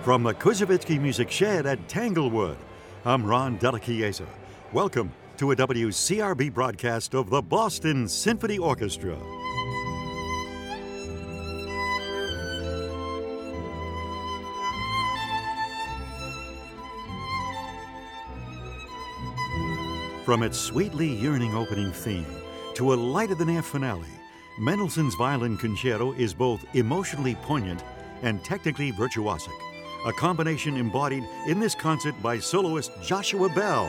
From the Kuzovitsky Music Shed at Tanglewood, I'm Ron Delachiesa. Welcome to a WCRB broadcast of the Boston Symphony Orchestra. From its sweetly yearning opening theme to a lighter-than-air finale, Mendelssohn's Violin Concerto is both emotionally poignant and technically virtuosic, a combination embodied in this concert by soloist Joshua Bell.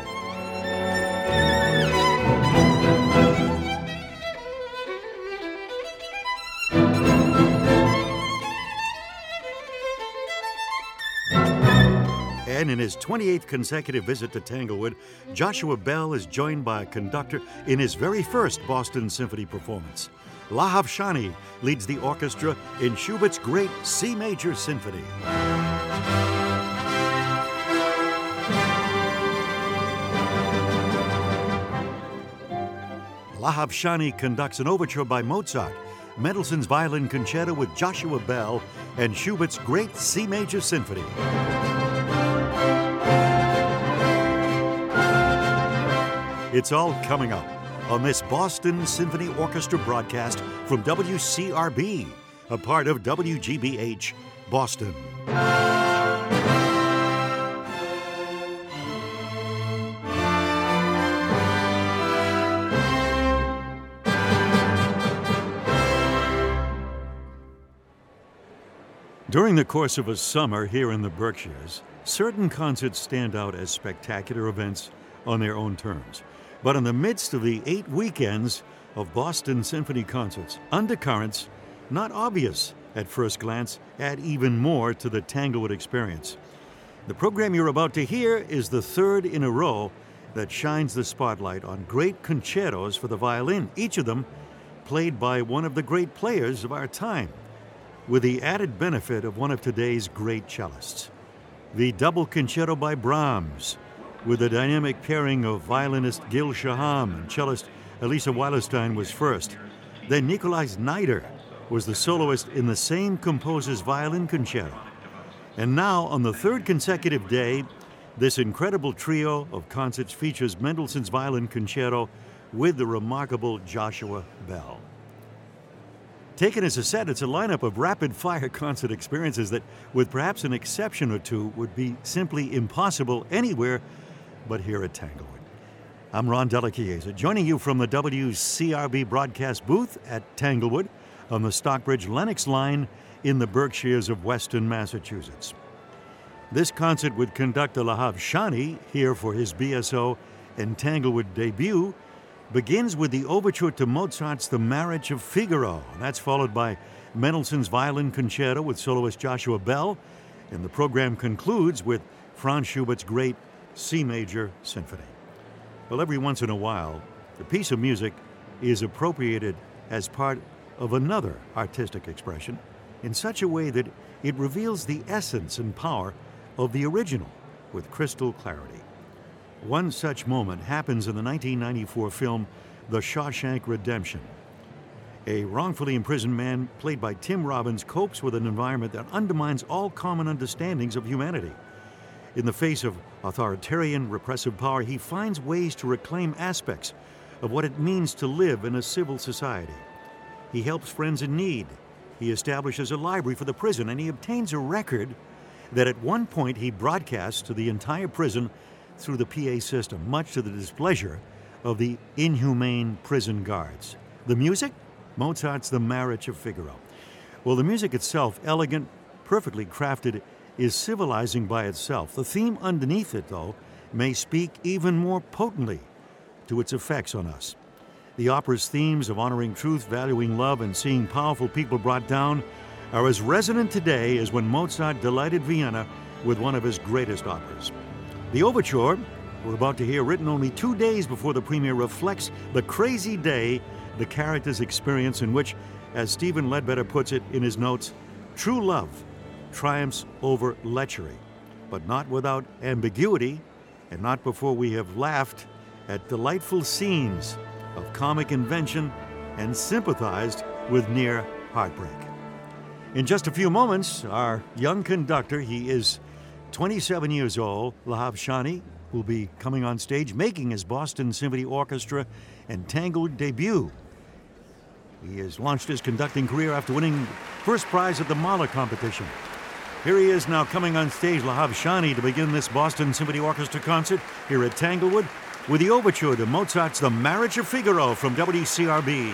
And in his 28th consecutive visit to Tanglewood, Joshua Bell is joined by a conductor in his very first Boston Symphony performance. Lahav Shani leads the orchestra in Schubert's great C Major Symphony. Lahav Shani conducts an overture by Mozart, Mendelssohn's Violin Concerto with Joshua Bell, and Schubert's great C Major Symphony. It's all coming up on this Boston Symphony Orchestra broadcast from WCRB, a part of WGBH, Boston. During the course of a summer here in the Berkshires, certain concerts stand out as spectacular events on their own terms. But in the midst of the 8 weekends of Boston Symphony concerts, undercurrents, not obvious at first glance, add even more to the Tanglewood experience. The program you're about to hear is the third in a row that shines the spotlight on great concertos for the violin, each of them played by one of the great players of our time, with the added benefit of one of today's great cellists. The double concerto by Brahms, with the dynamic pairing of violinist Gil Shaham and cellist Elisa Weilerstein was first. Then Nikolai Znaider was the soloist in the same composer's violin concerto. And now, on the third consecutive day, this incredible trio of concerts features Mendelssohn's Violin Concerto with the remarkable Joshua Bell. Taken as a set, it's a lineup of rapid-fire concert experiences that, with perhaps an exception or two, would be simply impossible anywhere but here at Tanglewood. I'm Ron Delachiesa, joining you from the WCRB broadcast booth at Tanglewood on the Stockbridge-Lenox line in the Berkshires of Western Massachusetts. This concert with conductor Lahav Shani, here for his BSO and Tanglewood debut, begins with the overture to Mozart's The Marriage of Figaro. That's followed by Mendelssohn's Violin Concerto with soloist Joshua Bell, and the program concludes with Franz Schubert's great C Major Symphony. Well, every once in a while, a piece of music is appropriated as part of another artistic expression in such a way that it reveals the essence and power of the original with crystal clarity. One such moment happens in the 1994 film The Shawshank Redemption. A wrongfully imprisoned man, played by Tim Robbins, copes with an environment that undermines all common understandings of humanity. In the face of authoritarian, repressive power, he finds ways to reclaim aspects of what it means to live in a civil society. He helps friends in need. He establishes a library for the prison, and he obtains a record that at one point he broadcasts to the entire prison through the PA system, much to the displeasure of the inhumane prison guards. The music? Mozart's The Marriage of Figaro. Well, the music itself, elegant, perfectly crafted, is civilizing by itself. The theme underneath it, though, may speak even more potently to its effects on us. The opera's themes of honoring truth, valuing love, and seeing powerful people brought down are as resonant today as when Mozart delighted Vienna with one of his greatest operas. The overture we're about to hear, written only 2 days before the premiere, reflects the crazy day the characters experience, in which, as Stephen Ledbetter puts it in his notes, true love triumphs over lechery, but not without ambiguity, and not before we have laughed at delightful scenes of comic invention and sympathized with near heartbreak. In just a few moments, our young conductor, he is 27 years old, Lahav Shani will be coming on stage, making his Boston Symphony Orchestra Entangled debut. He has launched his conducting career after winning first prize at the Mahler competition. Here he is now coming on stage, Lahav Shani, to begin this Boston Symphony Orchestra concert here at Tanglewood with the overture to Mozart's The Marriage of Figaro from WCRB.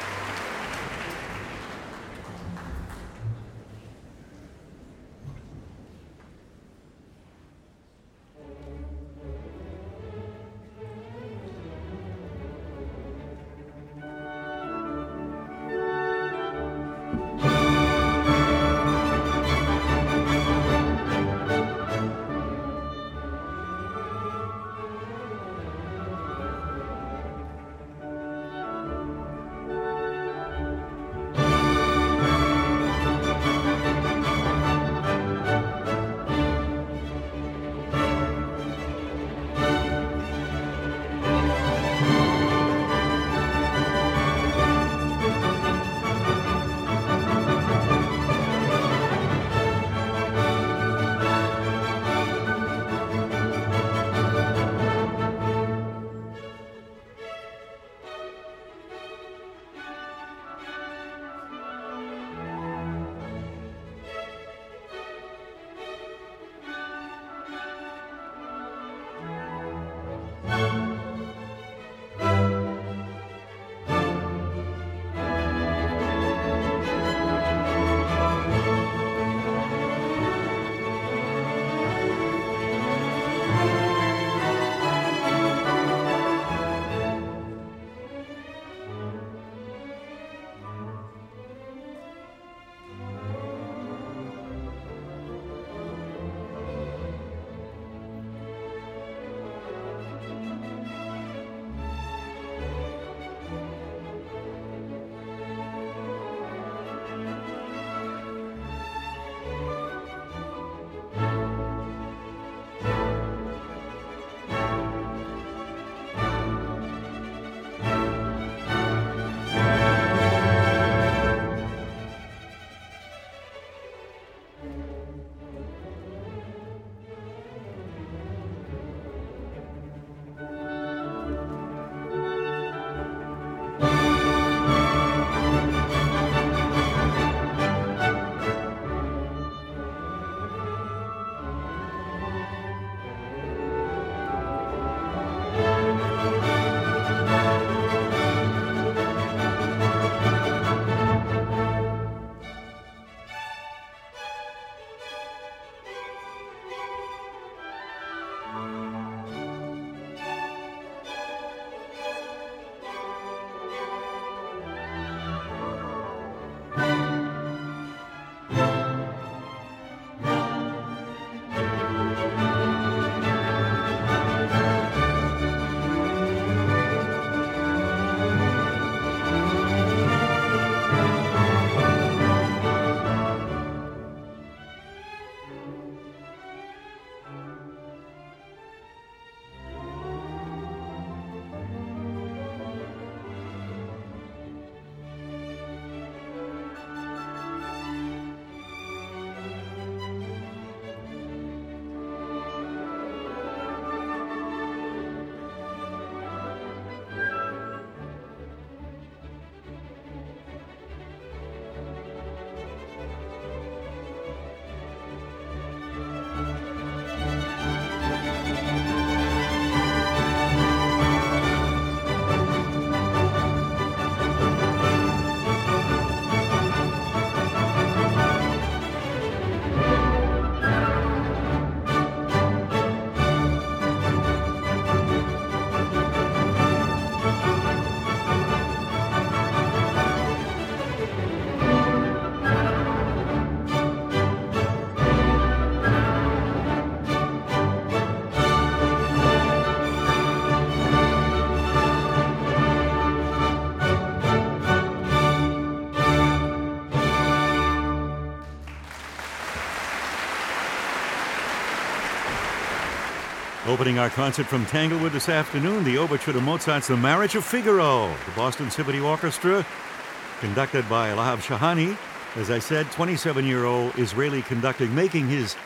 Opening our concert from Tanglewood this afternoon, the overture to Mozart's The Marriage of Figaro, the Boston Symphony Orchestra, conducted by Lahav Shani. As I said, 27-year-old Israeli conductor, making his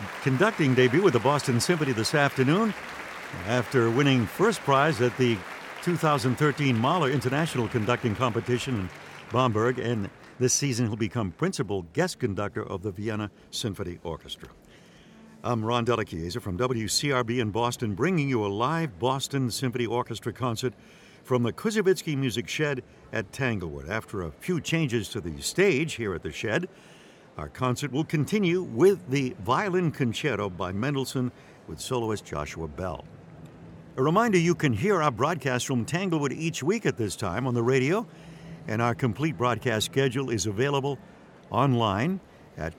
conducting debut with the Boston Symphony this afternoon after winning first prize at the 2013 Mahler International Conducting Competition in Bamberg, and this season he'll become principal guest conductor of the Vienna Symphony Orchestra. I'm Ron Delachiesa from WCRB in Boston, bringing you a live Boston Symphony Orchestra concert from the Kuzovitsky Music Shed at Tanglewood. After a few changes to the stage here at the Shed, our concert will continue with the Violin Concerto by Mendelssohn with soloist Joshua Bell. A reminder, you can hear our broadcast from Tanglewood each week at this time on the radio, and our complete broadcast schedule is available online at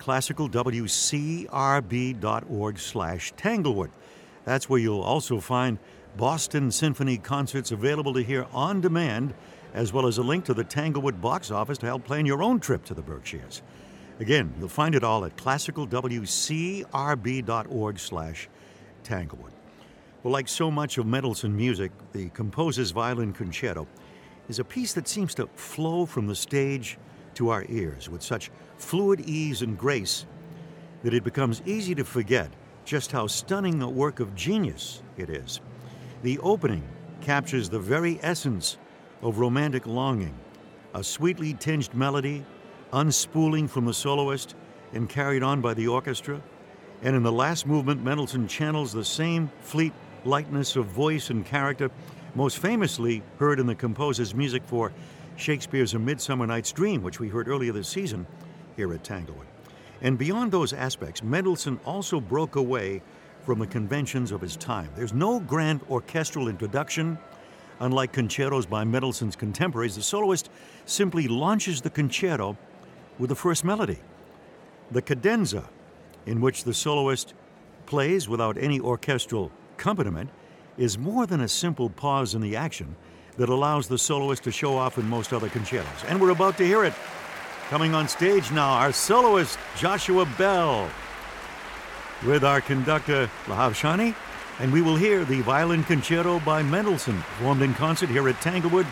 classicalwcrb.org/Tanglewood. That's where you'll also find Boston Symphony concerts available to hear on demand, as well as a link to the Tanglewood box office to help plan your own trip to the Berkshires. Again, you'll find it all at classicalwcrb.org/Tanglewood. Well, like so much of Mendelssohn music, the composer's Violin Concerto is a piece that seems to flow from the stage to our ears with such fluid ease and grace that it becomes easy to forget just how stunning a work of genius it is. The opening captures the very essence of romantic longing, a sweetly tinged melody, unspooling from the soloist and carried on by the orchestra. And in the last movement, Mendelssohn channels the same fleet lightness of voice and character most famously heard in the composer's music for Shakespeare's A Midsummer Night's Dream, which we heard earlier this season here at Tanglewood. And beyond those aspects, Mendelssohn also broke away from the conventions of his time. There's no grand orchestral introduction. Unlike concertos by Mendelssohn's contemporaries, the soloist simply launches the concerto with the first melody. The cadenza, in which the soloist plays without any orchestral accompaniment, is more than a simple pause in the action that allows the soloist to show off in most other concertos. And we're about to hear it. Coming on stage now, our soloist, Joshua Bell, with our conductor, Lahav Shani, and we will hear the Violin Concerto by Mendelssohn, performed in concert here at Tanglewood.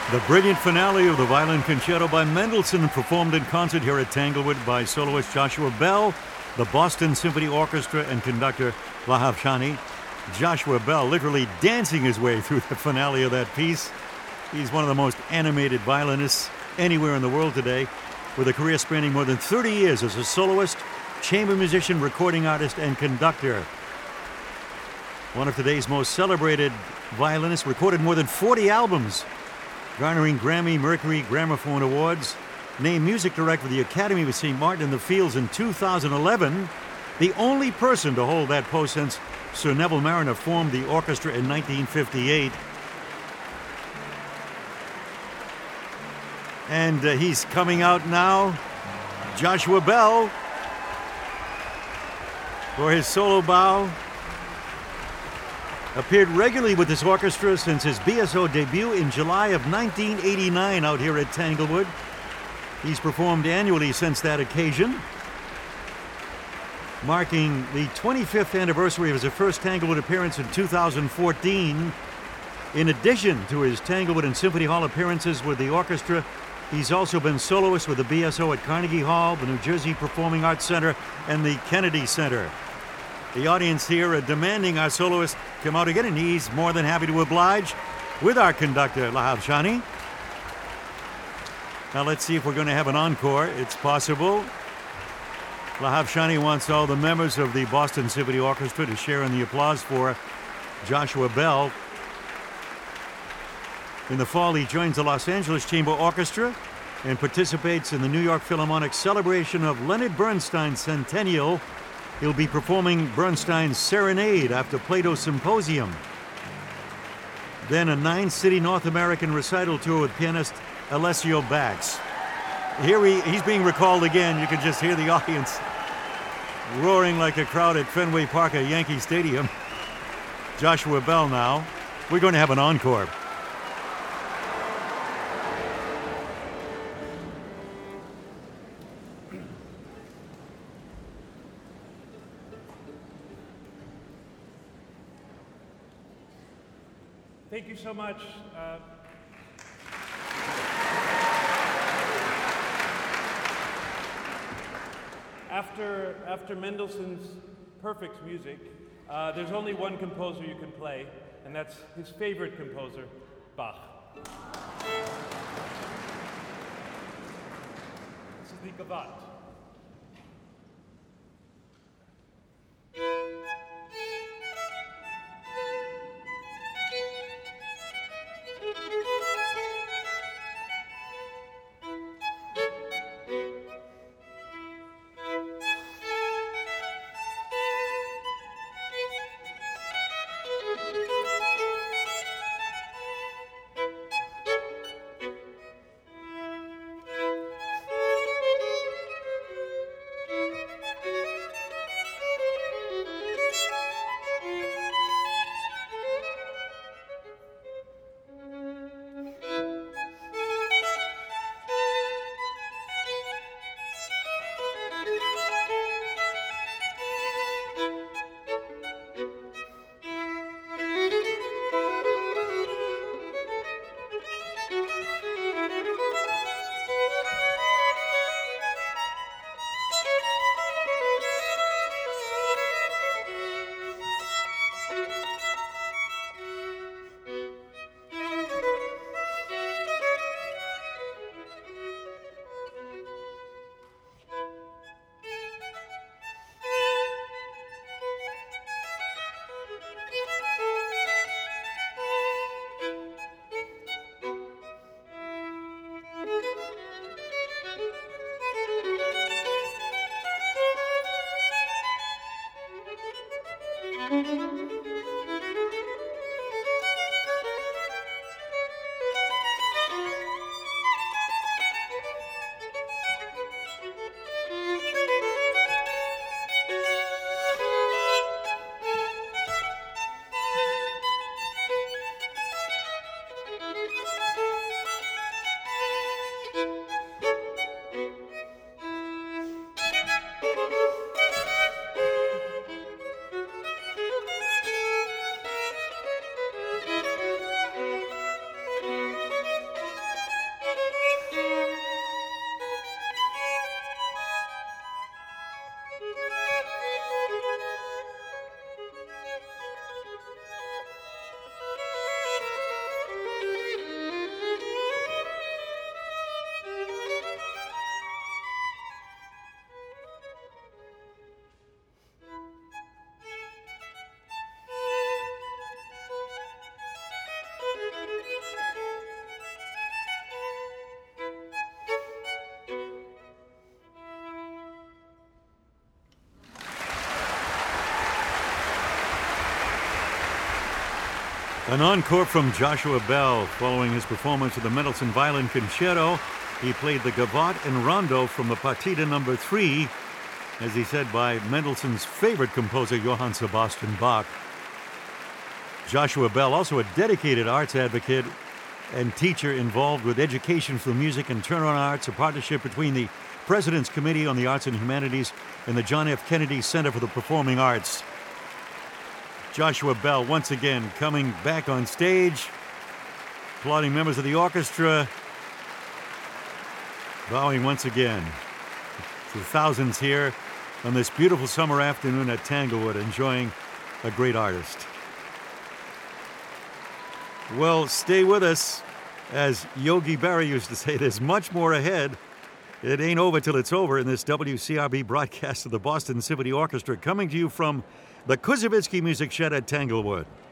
The brilliant finale of the Violin Concerto by Mendelssohn, performed in concert here at Tanglewood by soloist Joshua Bell, the Boston Symphony Orchestra, and conductor Lahav Shani. Joshua Bell literally dancing his way through the finale of that piece. He's one of the most animated violinists anywhere in the world today, with a career spanning more than 30 years as a soloist, chamber musician, recording artist, and conductor. One of today's most celebrated violinists, recorded more than 40 albums, garnering Grammy, Mercury, Gramophone Awards, named music director of the Academy of St. Martin in the Fields in 2011, the only person to hold that post since Sir Neville Marriner formed the orchestra in 1958. And he's coming out now, Joshua Bell, for his solo bow. Appeared regularly with this orchestra since his BSO debut in July of 1989 out here at Tanglewood. He's performed annually since that occasion, marking the 25th anniversary of his first Tanglewood appearance in 2014. In addition to his Tanglewood and Symphony Hall appearances with the orchestra, he's also been soloist with the BSO at Carnegie Hall, the New Jersey Performing Arts Center, and the Kennedy Center. The audience here are demanding our soloist come out again, and he's more than happy to oblige with our conductor, Lahav Shani. Now let's see if we're going to have an encore. It's possible. Lahav Shani wants all the members of the Boston Symphony Orchestra to share in the applause for Joshua Bell. In the fall, he joins the Los Angeles Chamber Orchestra and participates in the New York Philharmonic celebration of Leonard Bernstein's centennial. He'll be performing Bernstein's Serenade after Plato's Symposium. Then a 9-city North American recital tour with pianist Alessio Bax. Here he's being recalled again. You can just hear the audience roaring like a crowd at Fenway Park at Yankee Stadium. Joshua Bell now. We're going to have an encore. Thank you so much. After Mendelssohn's perfect music, there's only one composer you can play, and that's his favorite composer, Bach. This is the Gavotte. An encore from Joshua Bell following his performance of the Mendelssohn Violin Concerto. He played the Gavotte and Rondo from the Partita No. 3, as he said, by Mendelssohn's favorite composer, Johann Sebastian Bach. Joshua Bell, also a dedicated arts advocate and teacher involved with Education for Music and Turn On Arts, a partnership between the President's Committee on the Arts and Humanities and the John F. Kennedy Center for the Performing Arts. Joshua Bell once again coming back on stage, applauding members of the orchestra, bowing once again to thousands here on this beautiful summer afternoon at Tanglewood, enjoying a great artist. Well, stay with us. As Yogi Berra used to say, there's much more ahead. It ain't over till it's over in this WCRB broadcast of the Boston Symphony Orchestra, coming to you from the Kuzovitsky Music Shed at Tanglewood.